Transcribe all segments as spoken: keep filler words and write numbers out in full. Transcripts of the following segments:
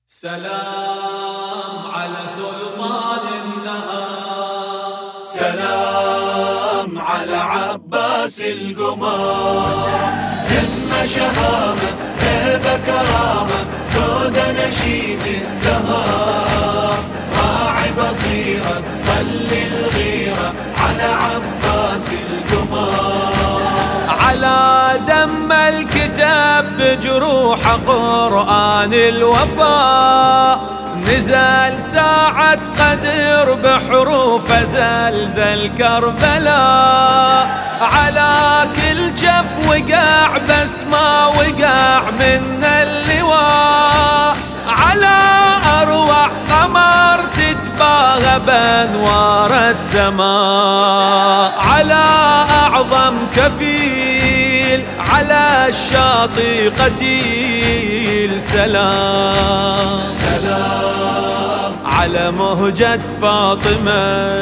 سلام على سلطان النهار، سلام على عباس القمار. همة شهامة هيبة كرامة سود نشيد الدهار. راعي بصيرة تصلي الغيرة على عباس القمار. على دم الكتاب بجروح قرآن الوفاء نزل ساعة قدر بحروف زلزل كربلاء. على كل جف وقع بس ما وقع من اللواء. على أروع قمر تتباهى بأنوار السماء. على أعظم كفيل على الشاطئ قتيل سلام. سلام على مهجة فاطمة.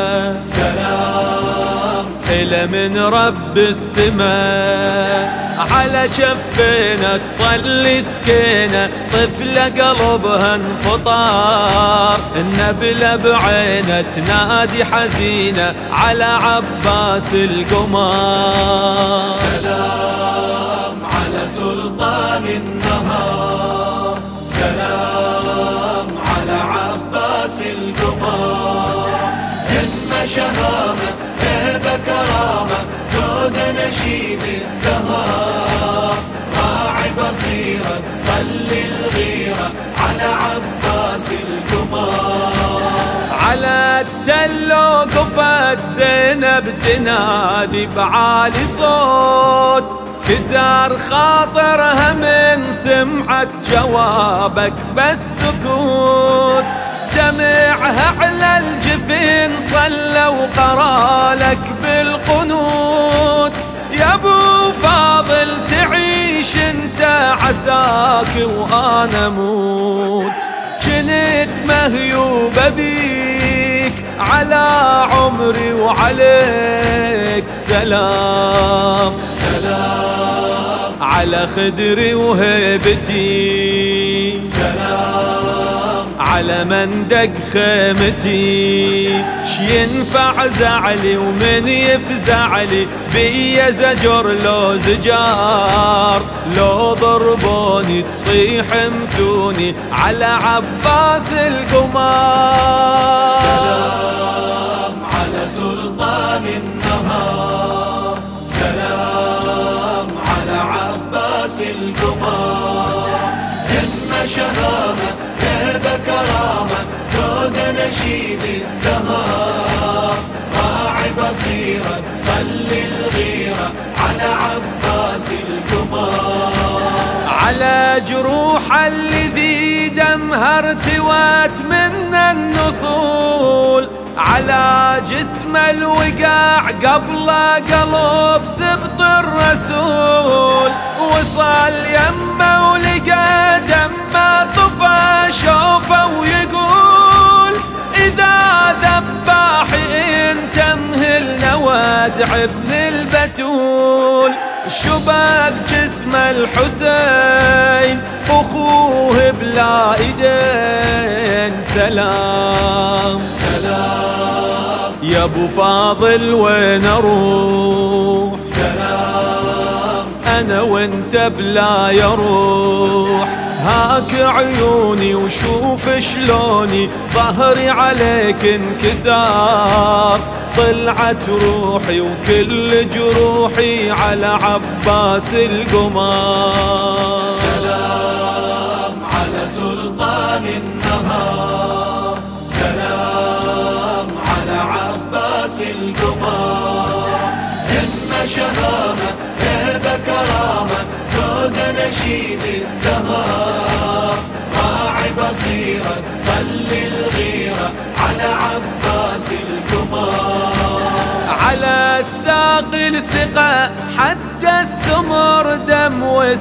سلام إلى من رب السماء. على جفينة تصلي سكينة طفلة قلبها انفطار. النبلة بعينة تنادي حزينة على عباس القمار. سلام على سلطان النهار. سلام على عباس القمار. همة شهامة هيبة كرامة سود نشيد الدهار. راعي بصيرة تصلي الغيرة على عباس القمار. على التل وقفت زينب تنادي بعالي صوت. كسر خاطرها من سمعت جوابك بس سكوت. دمعها على الجفين صلى وقرالك بالقنوت. يا ابو فاضل تعيش انت عساك وانا موت. كنت مهيوبة بيك على عمري وعليك سلام. سلام على خدري وهيبتي. سلام على من دق خيمتي. شينفع زعلي ومن يفزعلي بيا زجر لو زجار. لو ضربوني تصيح امتوني على عباس القمار. سلام على سلطان النهار. سلام على عباس القمار. همة شهامة هيبة كرامة سود نشيد الدهار. راعي بصيرة تصلي الغيرة على عباس القمار. على جروح الذي دمها ارتوت من النصول. على جسم الوقاع قبل قلب سبط الرسول. وصل يمه ولقى دمه طفى شوفه ويقول إذا ذباحي انت مهلنا وادع ابن البتول. شبك جسم الحسين أخوه بلا إيدين سلام. سلام يا ابو فاضل وين اروح. سلام انا وانت بلا يروح. هاك عيوني وشوف شلوني ظهري عليك انكسار. طلعت روحي وكل جروحي على عباس القمار. سلام على سلطان النهار. سلام على عباس القمار. همة شهامة هيبة كرامة سود نشيد الدهار. راعي بصيرة تصلي الغيرة على عباس القمار. على الساق السقى حد السمر دم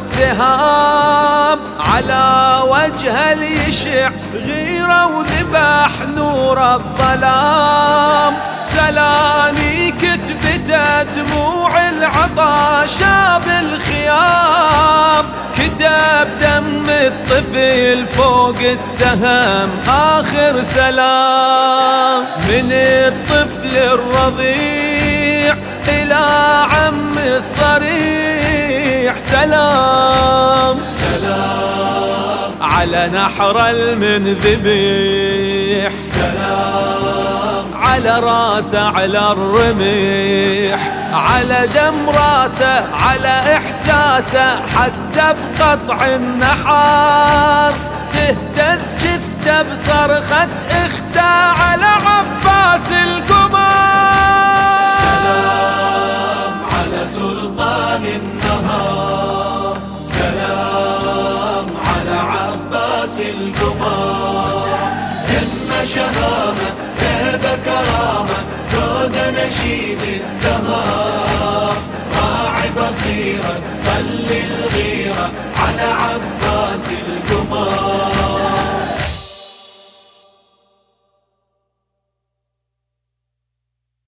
والسهام. على وجه اليشع غيرة وذبح نور الظلام. سلامي هذه كتبته دموع العطاشة بالخيام، كتب دم الطفل فوق السهم آخر سلام. من الطفل الرضيع إلى عم الصريح سلام، سلام على نحر المنذبيح، سلام على راسه على الرميح، على دم راسه على إحساسه، حتى بقطع النحار تهتز جثته بصرخة اخته على عباس القمار. سلام على سلطان النهار، سلام على عباس القمار. همة شهامة هيبة كرامة زود نشيد الدهار، راعي بصيرة تصلي الغيرة على عباس القمار.